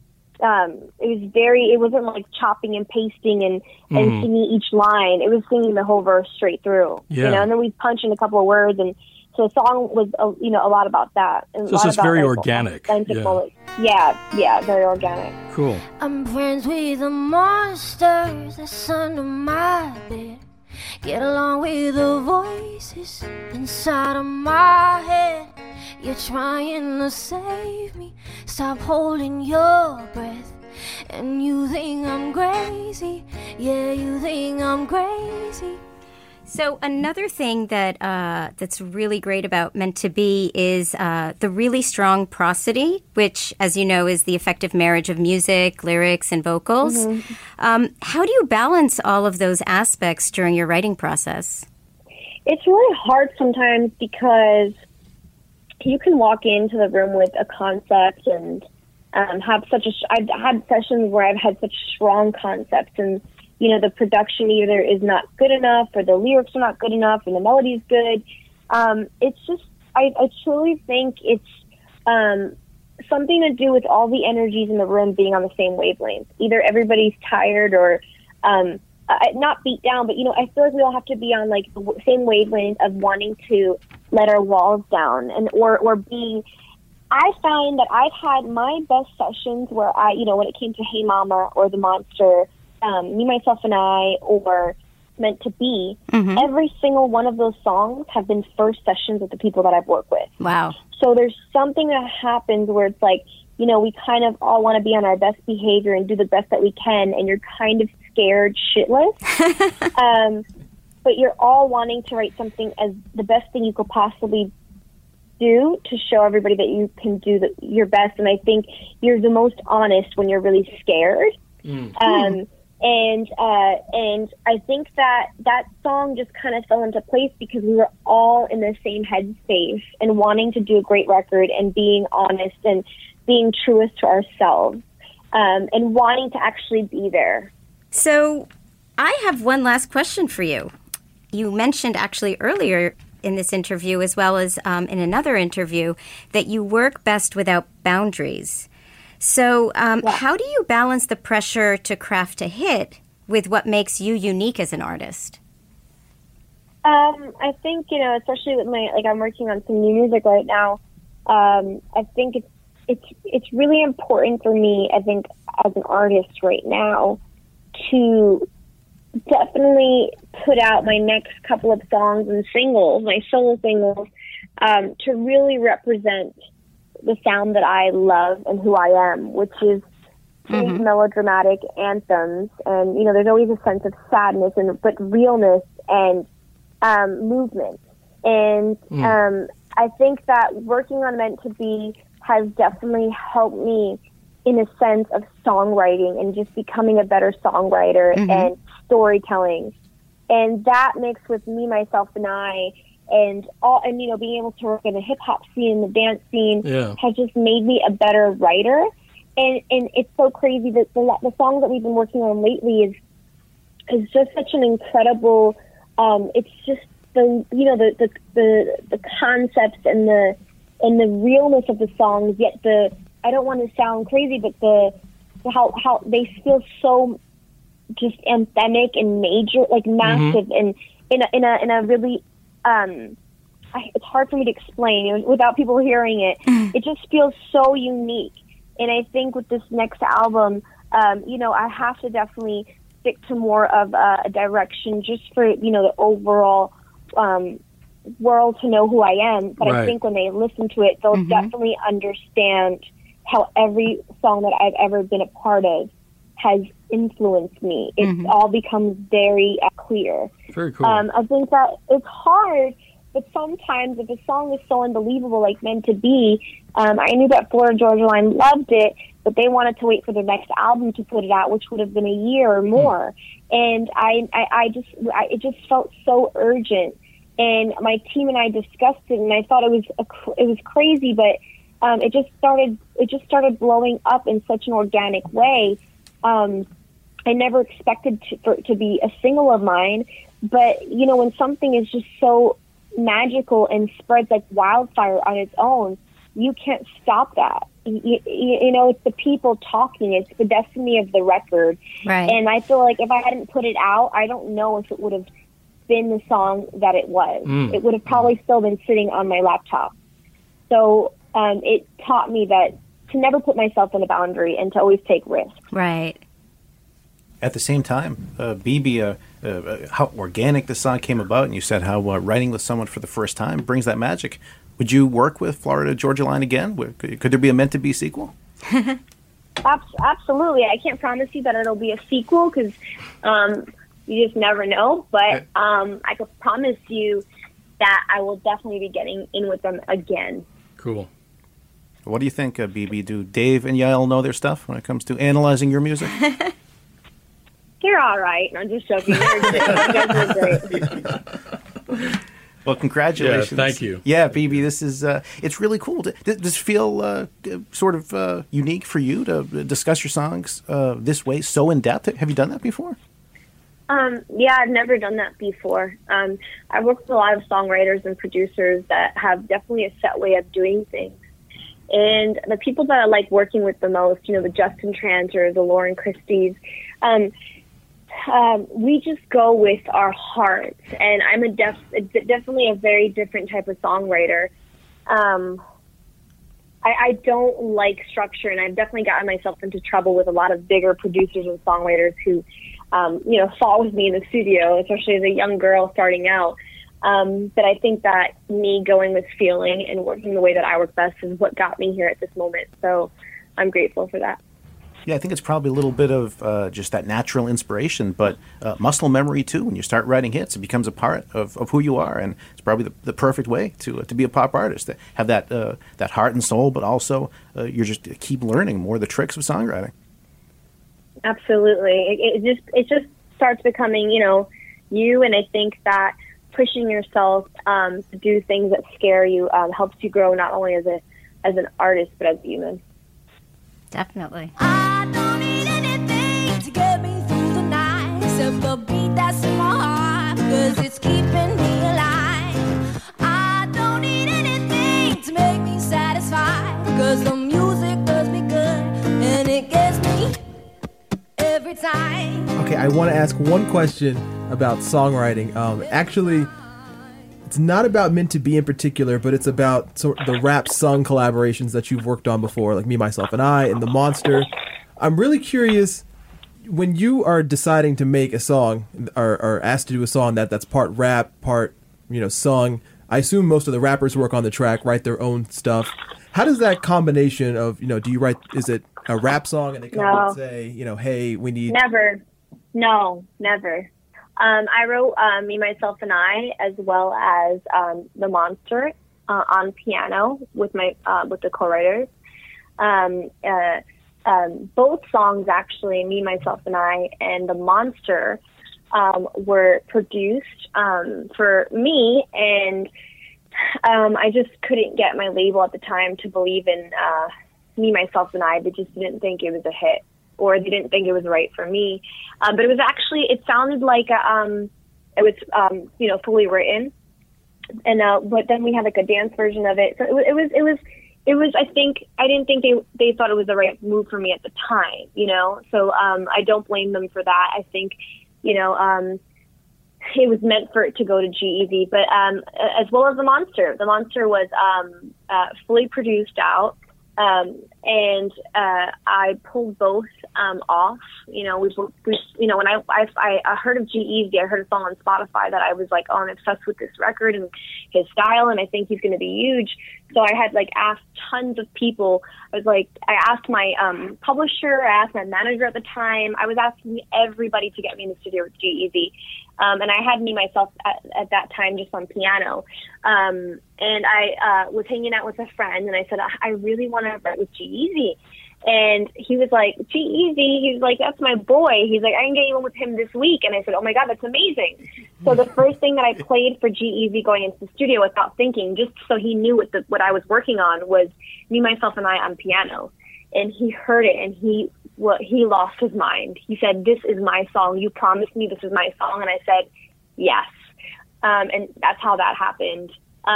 it wasn't like chopping and pasting and singing each line. It was singing the whole verse straight through, and then we punch in a couple of words, and so the song was, a lot about that. And so it's just very organic. Yeah, very organic. Cool. I'm friends with the monsters that's under my bed. Get along with the voices inside of my head. You're trying to save me. Stop holding your breath. And you think I'm crazy. Yeah, you think I'm crazy. So another thing that that's really great about Meant to Be is the really strong prosody, which, as you know, is the effective marriage of music, lyrics, and vocals. Mm-hmm. How do you balance all of those aspects during your writing process? It's really hard sometimes because you can walk into the room with a concept and have I've had sessions where I've had such strong concepts, and the production either is not good enough, or the lyrics are not good enough, and the melody's good. It's just, I truly think it's something to do with all the energies in the room being on the same wavelength. Either everybody's tired or not beat down, but I feel like we all have to be on like the same wavelength of wanting to let our walls down, and or being. I find that I've had my best sessions where when it came to Hey Mama or The Monster, Me, Myself, and I, or Meant to Be, every single one of those songs have been first sessions with the people that I've worked with. Wow. So there's something that happens where it's like, we kind of all want to be on our best behavior and do the best that we can, and you're kind of scared shitless. But you're all wanting to write something as the best thing you could possibly do to show everybody that you can do your best. And I think you're the most honest when you're really scared. And I think that song just kind of fell into place because we were all in the same headspace and wanting to do a great record and being honest and being truest to ourselves, and wanting to actually be there. So I have one last question for you. You mentioned actually earlier in this interview, as well as in another interview, that you work best without boundaries. So how do you balance the pressure to craft a hit with what makes you unique as an artist? I think, especially with I'm working on some new music right now. I think it's really important for me, I think, as an artist right now, to definitely put out my next couple of songs and singles, my solo singles, to really represent the sound that I love and who I am, which is these melodramatic anthems. And, there's always a sense of sadness, but realness and movement. And I think that working on Meant to Be has definitely helped me in a sense of songwriting and just becoming a better songwriter and storytelling. And that mixed with Me, Myself, and I, and being able to work in the hip hop scene, the dance scene, has just made me a better writer. And it's so crazy that the songs that we've been working on lately is just such an incredible. It's just the concepts and the realness of the songs. Yet I don't want to sound crazy, but how they feel so just anthemic and major, like massive, and in a really it's hard for me to explain without people hearing it. It just feels so unique. And I think with this next album, I have to definitely stick to more of a direction just for, the overall world to know who I am. But I think when they listen to it, they'll definitely understand how every song that I've ever been a part of has influenced me. It all becomes very clear. Very cool. I think that it's hard, but sometimes if a song is so unbelievable, like Meant to Be, I knew that Florida Georgia Line loved it, but they wanted to wait for their next album to put it out, which would have been a year or more. And it just felt so urgent. And my team and I discussed it, and I thought it was crazy, but it just started blowing up in such an organic way. I never expected for it to be a single of mine, but when something is just so magical and spreads like wildfire on its own, you can't stop that. It's the people talking. It's the destiny of the record. Right. And I feel like if I hadn't put it out, I don't know if it would have been the song that it was. It would have probably still been sitting on my laptop. So it taught me that to never put myself in a boundary and to always take risks. Right. At the same time, BB, how organic the song came about, and you said how writing with someone for the first time brings that magic. Would you work with Florida Georgia Line again? Could there be a Meant to Be sequel? Absolutely. I can't promise you that it'll be a sequel because you just never know. But I could promise you that I will definitely be getting in with them again. Cool. What do you think, BB? Do Dave and Yael know their stuff when it comes to analyzing your music? You're all right. I'm just joking. You're great. You guys are great. Well, congratulations. Yeah, thank you. Yeah, BB, this is, it's really cool. Does it feel sort of unique for you to discuss your songs this way, so in depth? Have you done that before? Yeah, I've never done that before. I work with a lot of songwriters and producers that have definitely a set way of doing things. And the people that I like working with the most, the Justin Tranter, the Lauren Christies, we just go with our hearts. And I'm definitely a very different type of songwriter. I don't like structure, and I've definitely gotten myself into trouble with a lot of bigger producers and songwriters who, fall with me in the studio, especially as a young girl starting out. But I think that me going with feeling and working the way that I work best is what got me here at this moment. So I'm grateful for that. Yeah, I think it's probably a little bit of just that natural inspiration, but muscle memory too. When you start writing hits, it becomes a part of who you are, and it's probably the perfect way to be a pop artist. To have that heart and soul, but also you're just keep learning more of the tricks of songwriting. Absolutely, it just starts becoming you, and I think that pushing yourself to do things that scare you helps you grow not only as an artist but as a human. Definitely. I don't need anything to get me through the night except the beat that's in my heart, 'cause it's keeping me alive. I don't need anything to make me satisfied, 'cause the music does me good and it gets me every time. Okay, I want to ask one question about songwriting. Actually, it's not about Meant to Be in particular, but it's about the rap song collaborations that you've worked on before, like Me, Myself, and I, and The Monster. I'm really curious, when you are deciding to make a song or asked to do a song that's part rap, part sung. I assume most of the rappers work on the track, write their own stuff. How does that combination of do you write? Is it a rap song and they come and say hey, we need never. I wrote Me, Myself, and I, as well as The Monster on piano with the co-writers. Both songs, actually, Me, Myself, and I, and The Monster, were produced for me, and I just couldn't get my label at the time to believe in Me, Myself, and I. They just didn't think it was a hit, or they didn't think it was right for me. But it was actually, it sounded like it was fully written, and but then we had like a dance version of it. So it was. I didn't think they thought it was the right move for me at the time. So I don't blame them for that. I think it was meant for it to go to G-Eazy, but as well as the Monster. The Monster was fully produced out, and I pulled both off. You know, we when I heard of G-Eazy, I heard a song on Spotify that I was like, oh, I'm obsessed with this record and his style, and I think he's going to be huge. So I had like asked tons of people. I asked my publisher, I asked my manager at the time. I was asking everybody to get me in the studio with G-Eazy. And I had me myself at that time just on piano. And I was hanging out with a friend, and I said, I really want to write with G-Eazy. And he was like, G-Eazy? He's like, that's my boy. He's like, I can get you in with him this week. And I said, oh my God, that's amazing. So the first thing that I played for G-Eazy going into the studio without thinking, just so he knew what I was working on, was Me, Myself, and I on piano. And he heard it, and he lost his mind. He said, this is my song. You promised me this is my song. And I said, yes. And that's how that happened.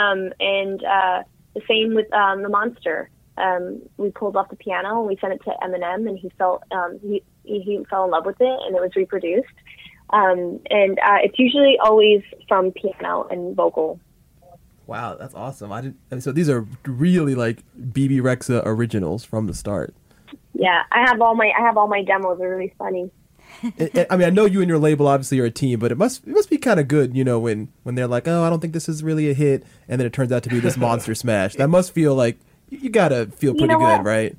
The same with the Monster. We pulled off the piano and we sent it to Eminem, and he fell in love with it, and it was reproduced. It's usually always from piano and vocal. Wow, that's awesome. So these are really like Bebe Rexha originals from the start. Yeah, I have all my demos. They're really funny. I mean, I know you and your label obviously are a team, but it must be kind of good, you know, when they're like, oh, I don't think this is really a hit, and then it turns out to be this monster smash. That must feel like you gotta feel pretty good, right?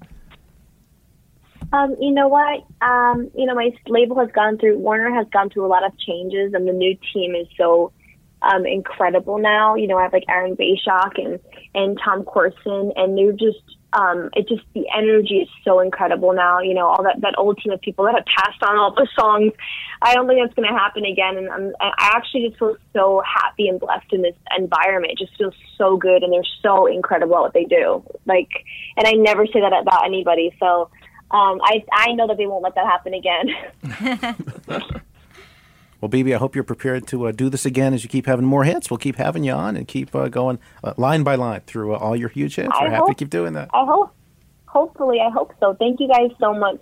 You know what? My label Warner has gone through a lot of changes, and the new team is so incredible now. You know, I have like Aaron Bayshock and Tom Corson, and they're just the energy is so incredible now. You know, all that old team of people that have passed on all the songs. I don't think that's going to happen again. And I actually just feel so happy and blessed in this environment. It just feels so good, and they're so incredible at what they do. Like, and I never say that about anybody. So I know that they won't let that happen again. Well, Bebe, I hope you're prepared to do this again as you keep having more hits. We'll keep having you on and keep going line by line through all your huge hits. We're happy to keep doing that. I hope so. Thank you guys so much.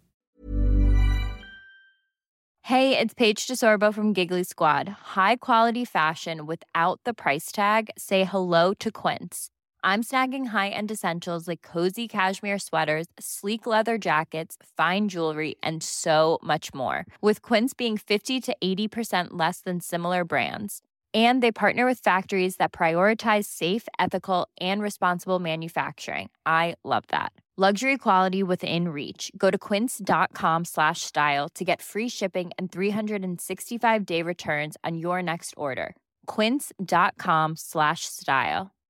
Hey, it's Paige DeSorbo from Giggly Squad. High quality fashion without the price tag. Say hello to Quince. I'm snagging high-end essentials like cozy cashmere sweaters, sleek leather jackets, fine jewelry, and so much more. With Quince being 50 to 80% less than similar brands. And they partner with factories that prioritize safe, ethical, and responsible manufacturing. I love that. Luxury quality within reach. Go to quince.com/style to get free shipping and 365-day returns on your next order. Quince.com/style.